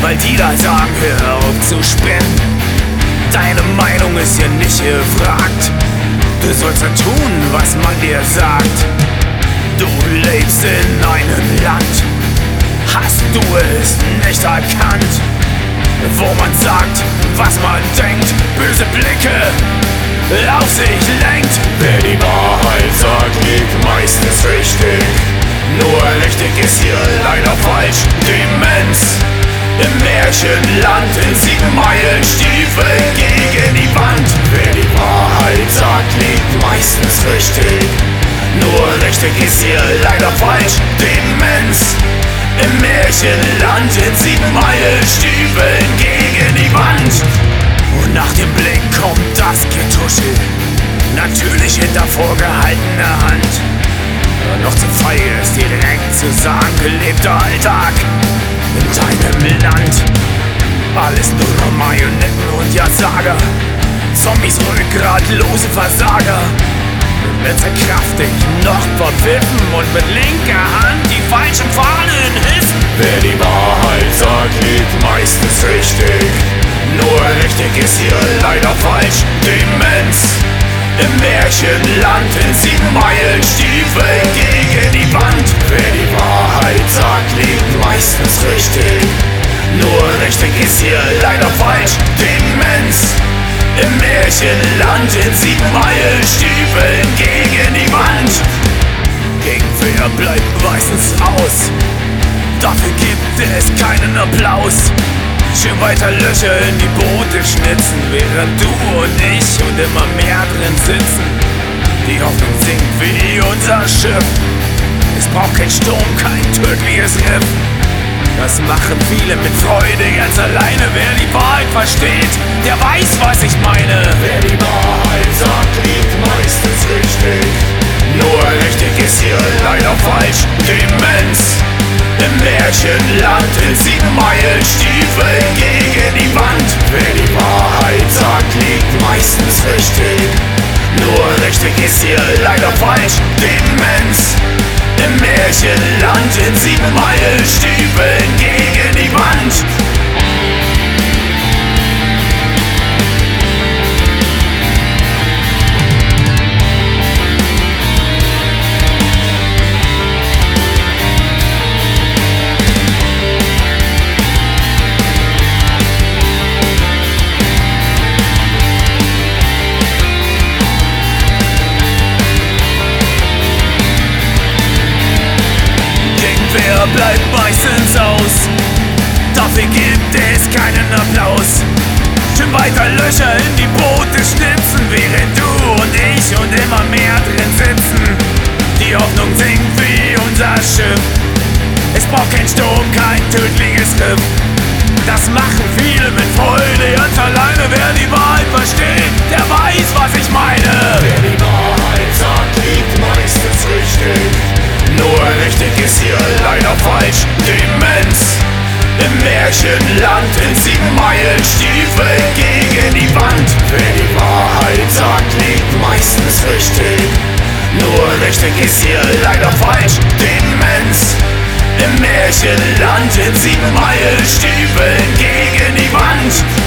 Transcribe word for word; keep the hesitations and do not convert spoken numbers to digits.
weil die da sagen, hör auf zu spinnen. Deine Meinung ist hier nicht gefragt. Du sollst ja tun, was man dir sagt. Du lebst in einem Land, hast du es nicht erkannt, wo man sagt, was man denkt, böse Blicke auf sich lenkt. Wer die Wahrheit sagt, liegt meistens richtig. Nur richtig ist hier leider falsch. Demenz im Märchenland, in sieben Meilenstiefeln gegen die Wand. Wer die Wahrheit sagt, liegt meistens richtig. Nur richtig ist hier leider falsch. Demenz im Märchenland, in sieben Meilenstiefeln gegen die Wand. Und nach dem Blick kommt das Getuschel, natürlich hinter vorgehaltener Hand. Aber noch zu feige ist dir direkt zu sagen, gelebter Alltag in deinem Land. Alles nur noch Marionetten und Ja-Sager, Zombies, rückgratlose Versager. Mit Kraft dich noch verwiffen und mit linker Hand die falschen Fahnen hissen. Wer die Wahrheit sagt, liegt meistens richtig. Nur richtig ist hier leider falsch. Demenz im Märchenland, in sieben Meilenstiefeln gegen die Wand. Wer die Wahrheit sagt, liegt meistens richtig. Nur richtig ist hier leider falsch. Demenz im Märchenland, in sieben Meilenstiefeln gegen die Wand. Gegenwehr bleibt meistens aus, dafür gibt es keinen Applaus. Schön weiter Löcher in die Boote schnitzen, während du und ich und immer mehr drin sitzen. Die Hoffnung sinkt wie unser Schiff. Es braucht kein Sturm, kein tödliches Riff. Das machen viele mit Freude ganz alleine. Wer die Wahrheit versteht, der weiß, was ich meine. Wer die Wahrheit sagt, liegt meistens richtig. Nur richtig ist hier leider falsch. Demenz im Märchenland, in sieben Meilenstiefeln gegen die Wand. Wer die Wahrheit sagt, liegt meistens richtig. Nur richtig ist hier leider falsch. Demenz im Märchenland, in sieben Meilenstiefeln gegen die Wand. Wer bleibt meistens aus, dafür gibt es keinen Applaus. Schön weiter Löcher in die Boote schnitzen, während du und ich und immer mehr drin sitzen. Die Hoffnung sinkt wie unser Schiff. Es braucht kein Sturm, kein tödliches Riff. Das machen viele mit Freude ganz alleine. Wer die Wahrheit versteht, der weiß, was ich meine. Wer die Wahrheit sagt, liegt meistens richtig. Nur richtig ist hier leider falsch. Demenz im Märchenland, in sieben Meilenstiefeln gegen die Wand. Wer die Wahrheit sagt, liegt meistens richtig. Nur richtig ist hier leider falsch. Demenz im Märchenland, in sieben Meilenstiefeln gegen die Wand.